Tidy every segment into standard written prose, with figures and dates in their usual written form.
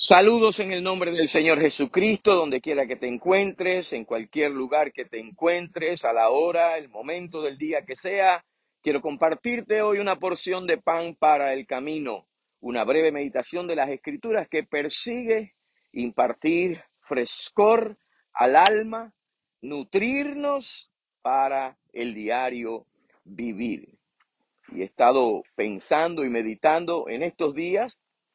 Saludos en el nombre del Señor Jesucristo, donde quiera que te encuentres, en cualquier lugar que te encuentres, a la hora, el momento del día que sea. Quiero compartirte hoy una porción de pan para el camino, una breve meditación de las Escrituras que persigue impartir frescor al alma, nutrirnos para el diario vivir. Y he estado pensando y meditando en estos días.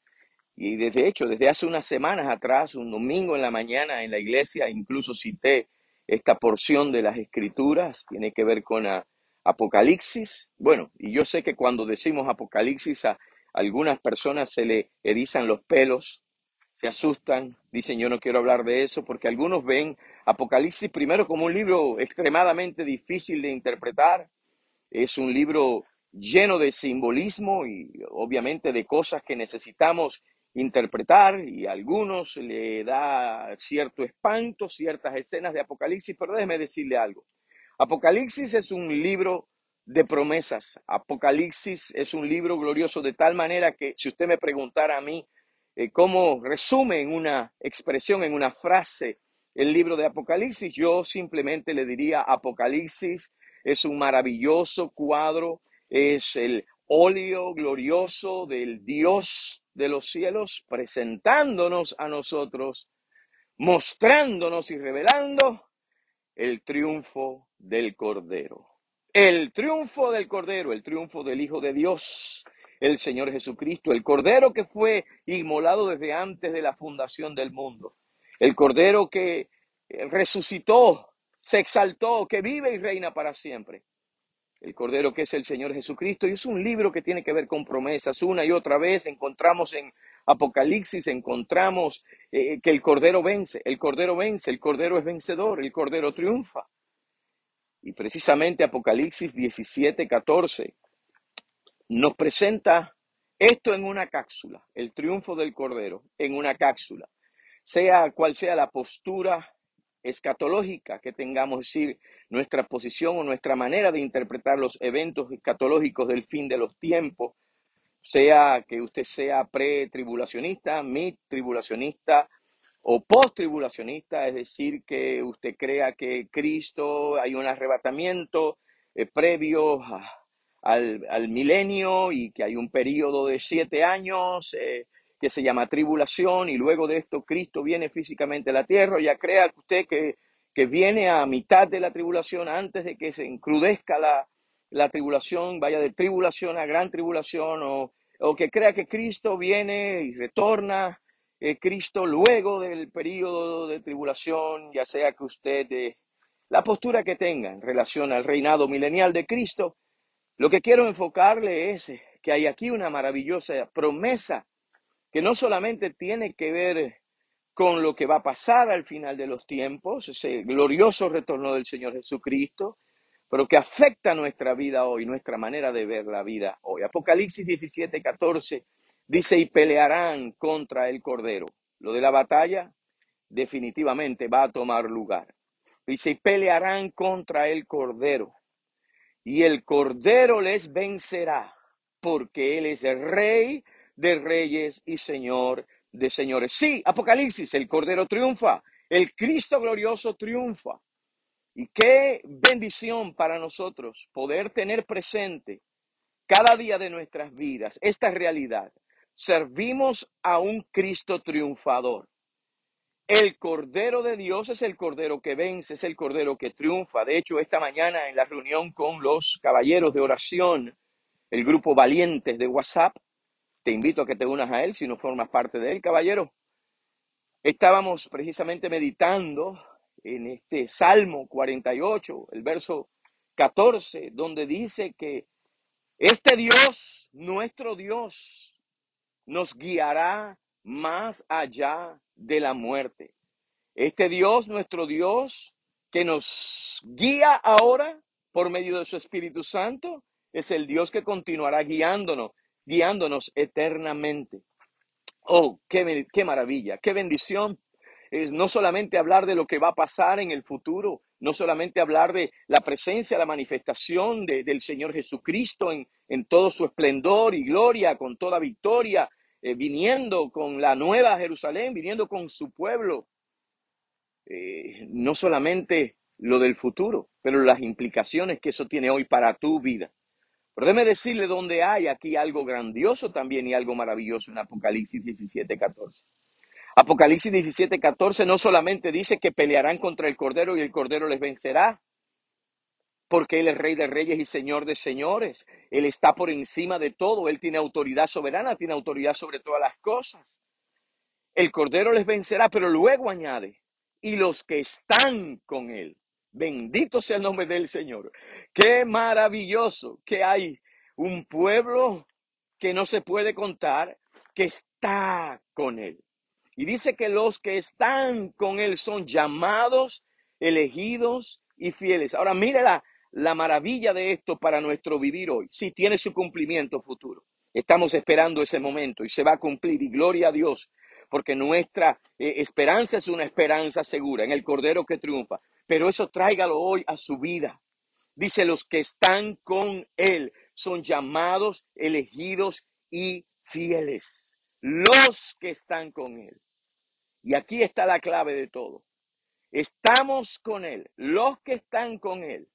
Y desde hace unas semanas atrás, un domingo en la mañana en la iglesia, incluso cité esta porción de las Escrituras, tiene que ver con Apocalipsis. Bueno, y yo sé que cuando decimos Apocalipsis a algunas personas se le erizan los pelos, se asustan, dicen yo no quiero hablar de eso, porque algunos ven Apocalipsis primero como un libro extremadamente difícil de interpretar. Es un libro lleno de simbolismo y obviamente de cosas que necesitamos interpretar, y a algunos le da cierto espanto ciertas escenas de Apocalipsis, pero déjeme decirle algo. Apocalipsis es un libro de promesas. Apocalipsis es un libro glorioso de tal manera que si usted me preguntara a mí cómo resume en una expresión, en una frase, el libro de Apocalipsis, yo simplemente le diría: Apocalipsis es un maravilloso cuadro, es el óleo glorioso del Dios de los cielos presentándonos a nosotros, mostrándonos y revelando el triunfo del Cordero. El triunfo del Cordero, el triunfo del Hijo de Dios, el Señor Jesucristo, el Cordero que fue inmolado desde antes de la fundación del mundo, el Cordero que resucitó, se exaltó, que vive y reina para siempre. El Cordero que es el Señor Jesucristo, y es un libro que tiene que ver con promesas. Una y otra vez encontramos en Apocalipsis, encontramos que el Cordero vence, el Cordero vence, el Cordero es vencedor, el Cordero triunfa. Y precisamente Apocalipsis 17:14 nos presenta esto en una cápsula, el triunfo del Cordero en una cápsula. Sea cual sea la postura escatológica que tengamos, es decir, nuestra posición o nuestra manera de interpretar los eventos escatológicos del fin de los tiempos, sea que usted sea pre-tribulacionista, mid-tribulacionista o post-tribulacionista, es decir, que usted crea que Cristo, hay un arrebatamiento previo al milenio y que hay un periodo de 7 años que se llama tribulación, y luego de esto Cristo viene físicamente a la tierra. Ya crea usted que viene a mitad de la tribulación, antes de que se encrudezca la tribulación, vaya de tribulación a gran tribulación, o que crea que Cristo viene y retorna, Cristo luego del periodo de tribulación, ya sea que usted, la postura que tenga en relación al reinado milenial de Cristo. Lo que quiero enfocarle es que hay aquí una maravillosa promesa que no solamente tiene que ver con lo que va a pasar al final de los tiempos, ese glorioso retorno del Señor Jesucristo, pero que afecta nuestra vida hoy, nuestra manera de ver la vida hoy. Apocalipsis 17:14 dice: y pelearán contra el Cordero. Lo de la batalla definitivamente va a tomar lugar. Dice: y pelearán contra el Cordero, y el Cordero les vencerá, porque Él es el Rey de reyes y Señor de señores. Sí, Apocalipsis, el Cordero triunfa, el Cristo glorioso triunfa. Y qué bendición para nosotros poder tener presente cada día de nuestras vidas esta realidad. Servimos a un Cristo triunfador. El Cordero de Dios es el Cordero que vence, es el Cordero que triunfa. De hecho, esta mañana en la reunión con los caballeros de oración, el grupo Valientes de WhatsApp, te invito a que te unas a él si no formas parte de él, caballero. Estábamos precisamente meditando en este Salmo 48, el verso 14, donde dice que este Dios, nuestro Dios, nos guiará más allá de la muerte. Este Dios, nuestro Dios, que nos guía ahora por medio de su Espíritu Santo, es el Dios que continuará guiándonos eternamente. Oh, qué maravilla, qué bendición. Es no solamente hablar de lo que va a pasar en el futuro, no solamente hablar de la presencia, la manifestación del Señor Jesucristo en todo su esplendor y gloria, con toda victoria, viniendo con la nueva Jerusalén, viniendo con su pueblo. No solamente lo del futuro, pero las implicaciones que eso tiene hoy para tu vida. Pero déjeme decirle donde hay aquí algo grandioso también y algo maravilloso en Apocalipsis 17:14. Apocalipsis 17:14 no solamente dice que pelearán contra el Cordero y el Cordero les vencerá, porque Él es Rey de Reyes y Señor de Señores. Él está por encima de todo. Él tiene autoridad soberana, tiene autoridad sobre todas las cosas. El Cordero les vencerá, pero luego añade, y los que están con Él. Bendito sea el nombre del Señor. Qué maravilloso que hay un pueblo que no se puede contar, que está con Él. Y dice que los que están con Él son llamados, elegidos y fieles. Ahora mire la maravilla de esto para nuestro vivir hoy. Sí, tiene su cumplimiento futuro. Estamos esperando ese momento y se va a cumplir. Y gloria a Dios, porque nuestra esperanza es una esperanza segura en el Cordero que triunfa. Pero eso tráigalo hoy a su vida. Dice, los que están con Él son llamados, elegidos y fieles. Los que están con Él. Y aquí está la clave de todo. Estamos con Él. Los que están con Él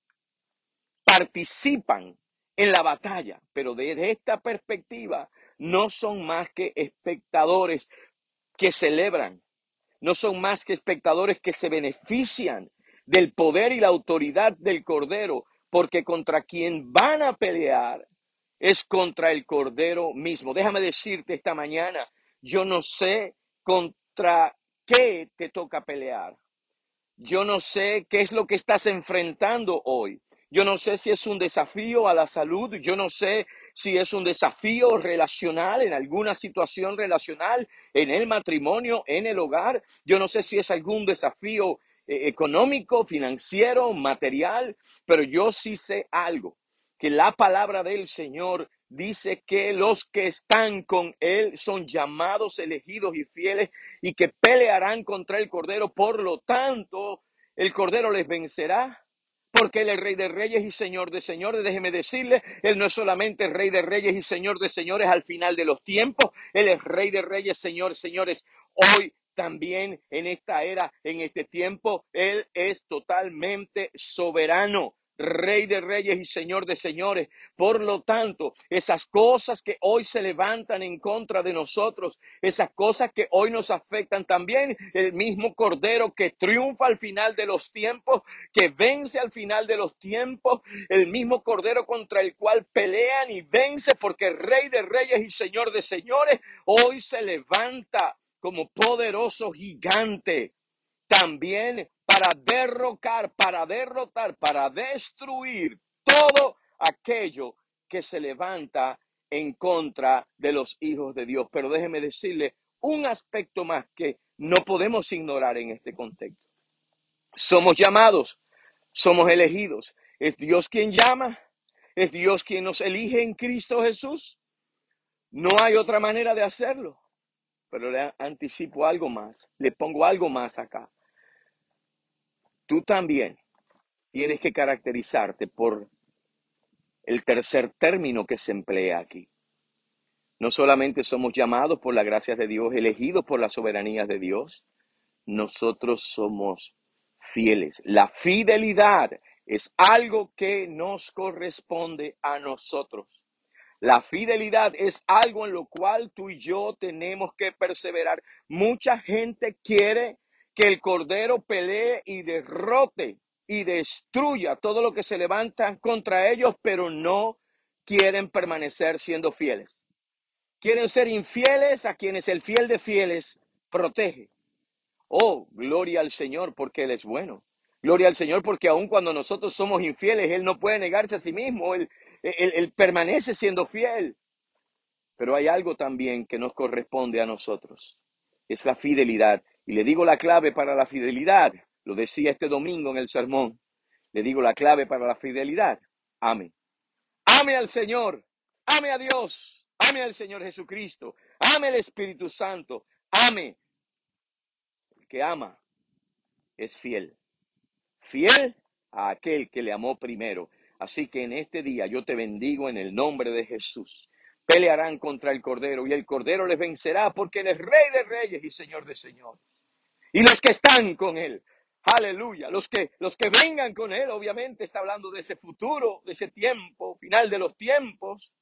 participan en la batalla, pero desde esta perspectiva no son más que espectadores que celebran, no son más que espectadores que se benefician del poder y la autoridad del Cordero, porque contra quien van a pelear es contra el Cordero mismo. Déjame decirte esta mañana, yo no sé contra qué te toca pelear. Yo no sé qué es lo que estás enfrentando hoy. Yo no sé si es un desafío a la salud. Yo no sé si es un desafío relacional, en alguna situación relacional, en el matrimonio, en el hogar. Yo no sé si es algún desafío económico, financiero, material, pero yo sí sé algo, que la palabra del Señor dice que los que están con Él son llamados, elegidos y fieles y que pelearán contra el Cordero. Por lo tanto, el Cordero les vencerá, porque Él es Rey de Reyes y Señor de Señores. Déjeme decirle, Él no es solamente Rey de Reyes y Señor de Señores al final de los tiempos. Él es Rey de Reyes, Señor, señores, hoy también en esta era, en este tiempo. Él es totalmente soberano. Rey de Reyes y Señor de Señores. Por lo tanto, esas cosas que hoy se levantan en contra de nosotros, esas cosas que hoy nos afectan también, el mismo Cordero que triunfa al final de los tiempos, que vence al final de los tiempos, el mismo Cordero contra el cual pelean y vence, porque Rey de Reyes y Señor de Señores hoy se levanta como poderoso gigante. También para derrocar, para derrotar, para destruir todo aquello que se levanta en contra de los hijos de Dios. Pero déjeme decirle un aspecto más que no podemos ignorar en este contexto. Somos llamados, somos elegidos. ¿Es Dios quien llama? ¿Es Dios quien nos elige en Cristo Jesús? No hay otra manera de hacerlo. Pero le anticipo algo más, le pongo algo más acá. Tú también tienes que caracterizarte por el tercer término que se emplea aquí. No solamente somos llamados por la gracia de Dios, elegidos por la soberanía de Dios, nosotros somos fieles. La fidelidad es algo que nos corresponde a nosotros. La fidelidad es algo en lo cual tú y yo tenemos que perseverar. Mucha gente quiere que el Cordero pelee y derrote y destruya todo lo que se levanta contra ellos, pero no quieren permanecer siendo fieles. Quieren ser infieles a quienes el fiel de fieles protege. Oh, gloria al Señor porque Él es bueno. Gloria al Señor porque aun cuando nosotros somos infieles, Él no puede negarse a sí mismo. Él permanece siendo fiel. Pero hay algo también que nos corresponde a nosotros. Es la fidelidad. Y le digo la clave para la fidelidad. Lo decía este domingo en el sermón. Le digo la clave para la fidelidad. Ame. Ame al Señor. Ame a Dios. Ame al Señor Jesucristo. Ame al Espíritu Santo. Ame. El que ama es fiel. Fiel a aquel que le amó primero. Así que en este día yo te bendigo en el nombre de Jesús. pelearán contra el Cordero y el Cordero les vencerá porque Él es Rey de Reyes y Señor de Señores. Y los que están con Él, aleluya, los que vengan con Él, obviamente está hablando de ese futuro, de ese tiempo, final de los tiempos.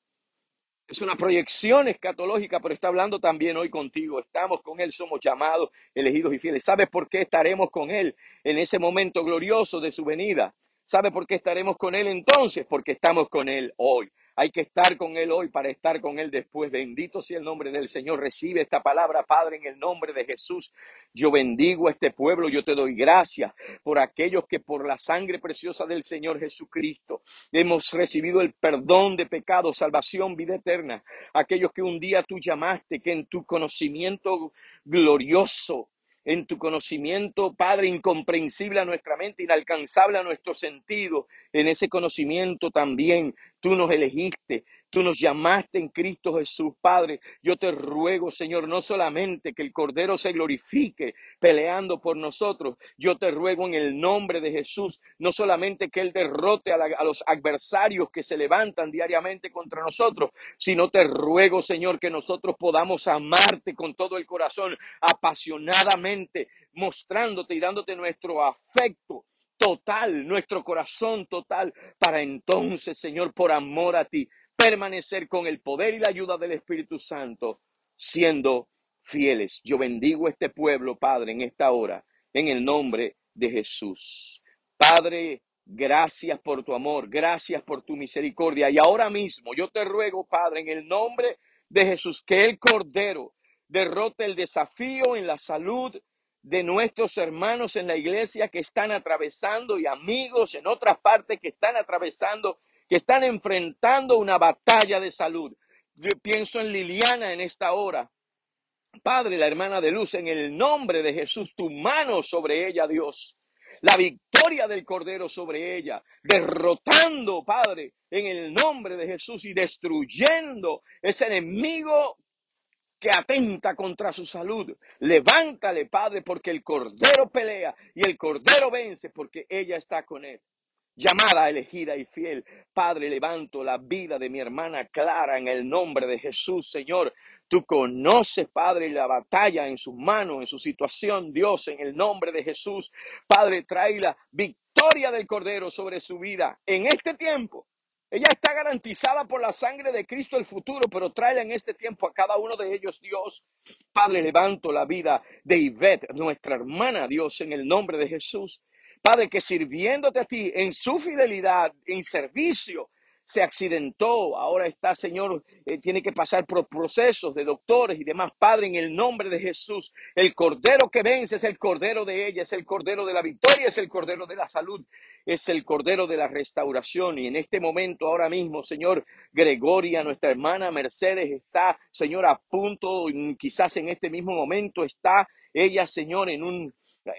Es una proyección escatológica, pero está hablando también hoy contigo. Estamos con Él, somos llamados, elegidos y fieles. ¿Sabes por qué estaremos con Él en ese momento glorioso de su venida? ¿Sabe por qué estaremos con Él entonces? Porque estamos con Él hoy. Hay que estar con Él hoy para estar con Él después. Bendito sea el nombre del Señor. Recibe esta palabra, Padre, en el nombre de Jesús. Yo bendigo a este pueblo. Yo te doy gracias por aquellos que por la sangre preciosa del Señor Jesucristo hemos recibido el perdón de pecados, salvación, vida eterna. Aquellos que un día tú llamaste, que en tu conocimiento glorioso, en tu conocimiento, Padre, incomprensible a nuestra mente, inalcanzable a nuestro sentido, en ese conocimiento también tú nos elegiste, tú nos llamaste en Cristo Jesús, Padre. Yo te ruego, Señor, no solamente que el Cordero se glorifique peleando por nosotros, yo te ruego en el nombre de Jesús, no solamente que Él derrote a los adversarios que se levantan diariamente contra nosotros, sino te ruego, Señor, que nosotros podamos amarte con todo el corazón, apasionadamente, mostrándote y dándote nuestro afecto total, nuestro corazón total, para entonces, Señor, por amor a ti, permanecer con el poder y la ayuda del Espíritu Santo, siendo fieles. Yo bendigo este pueblo, Padre, en esta hora, en el nombre de Jesús. Padre, gracias por tu amor, gracias por tu misericordia. Y ahora mismo yo te ruego, Padre, en el nombre de Jesús, que el Cordero derrote el desafío en la salud de nuestros hermanos en la iglesia que están atravesando y amigos en otras partes que están atravesando, que están enfrentando una batalla de salud. Yo pienso en Liliana en esta hora. Padre, la hermana de luz, en el nombre de Jesús, tu mano sobre ella, Dios. La victoria del Cordero sobre ella, derrotando, Padre, en el nombre de Jesús y destruyendo ese enemigo que atenta contra su salud. Levántale, Padre, porque el Cordero pelea y el Cordero vence porque ella está con él. Llamada, elegida y fiel. Padre, levanto la vida de mi hermana Clara en el nombre de Jesús, Señor. Tú conoces, Padre, la batalla en sus manos, en su situación, Dios, en el nombre de Jesús. Padre, trae la victoria del Cordero sobre su vida en este tiempo. Ella está garantizada por la sangre de Cristo el futuro, pero tráela en este tiempo a cada uno de ellos, Dios. Padre, levanto la vida de Ivette, nuestra hermana, Dios, en el nombre de Jesús. Padre, que sirviéndote a ti en su fidelidad, en servicio, se accidentó, ahora está, Señor, tiene que pasar por procesos de doctores y demás. Padre, en el nombre de Jesús, el Cordero que vence es el Cordero de ella, es el Cordero de la victoria, es el Cordero de la salud, es el Cordero de la restauración. Y en este momento, ahora mismo, Señor, Gregoria, nuestra hermana Mercedes, está, Señor, a punto, quizás en este mismo momento, está ella, Señor, en un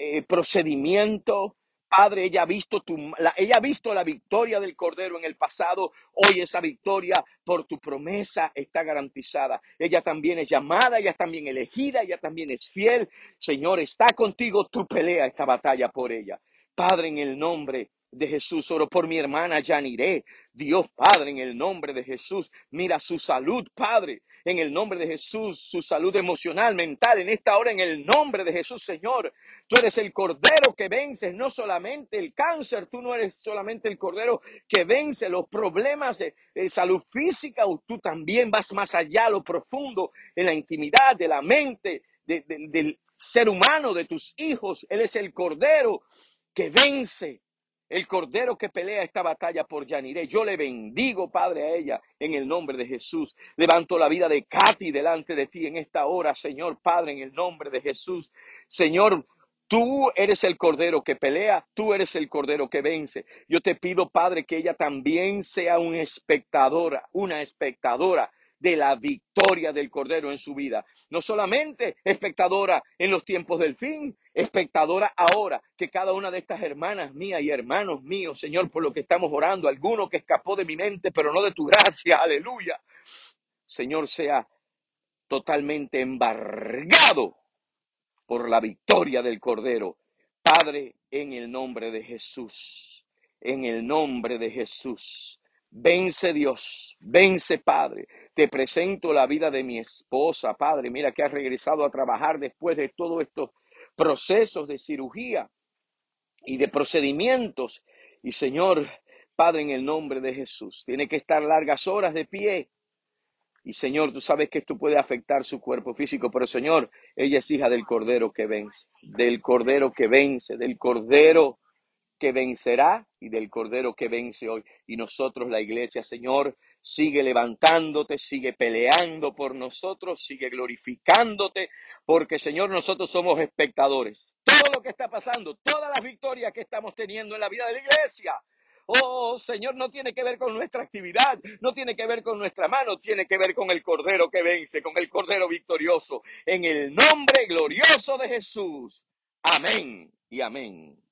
procedimiento. Padre, ella ha visto la victoria del Cordero en el pasado. Hoy esa victoria por tu promesa está garantizada. Ella también es llamada, ella también elegida, ella también es fiel. Señor, está contigo, tú pelea esta batalla por ella. Padre, en el nombre de Jesús, oro por mi hermana Yaniré. Dios, Padre, en el nombre de Jesús, mira su salud, Padre, en el nombre de Jesús, su salud emocional, mental, en esta hora, en el nombre de Jesús, Señor. Tú eres el Cordero que vences no solamente el cáncer, tú no eres solamente el Cordero que vence los problemas de salud física, tú también vas más allá, a lo profundo, en la intimidad de la mente del ser humano, de tus hijos. Él es el Cordero que vence, el Cordero que pelea esta batalla por Yaniré. Yo le bendigo, Padre, a ella en el nombre de Jesús. Levanto la vida de Katy delante de ti en esta hora, Señor, Padre, en el nombre de Jesús. Señor, tú eres el Cordero que pelea, tú eres el Cordero que vence. Yo te pido, Padre, que ella también sea una espectadora de la victoria del Cordero en su vida. No solamente espectadora en los tiempos del fin, espectadora ahora, que cada una de estas hermanas mías y hermanos míos, Señor, por lo que estamos orando, alguno que escapó de mi mente, pero no de tu gracia, aleluya, Señor, sea totalmente embargado por la victoria del Cordero. Padre, en el nombre de Jesús, en el nombre de Jesús, Vence Dios, vence Padre. Te presento la vida de mi esposa, Padre. Mira que ha regresado a trabajar después de todos estos procesos de cirugía y de procedimientos. Y Señor, Padre, en el nombre de Jesús, tiene que estar largas horas de pie. Y Señor, tú sabes que esto puede afectar su cuerpo físico, pero Señor, ella es hija del Cordero que vence, del Cordero que vence, del Cordero que vencerá y del Cordero que vence hoy. Y nosotros, la iglesia, Señor, sigue levantándote, sigue peleando por nosotros, sigue glorificándote, porque Señor, nosotros somos espectadores. Todo lo que está pasando, todas las victorias que estamos teniendo en la vida de la iglesia. Oh, Señor, no tiene que ver con nuestra actividad, no tiene que ver con nuestra mano, tiene que ver con el Cordero que vence, con el Cordero victorioso. En el nombre glorioso de Jesús. Amén y amén.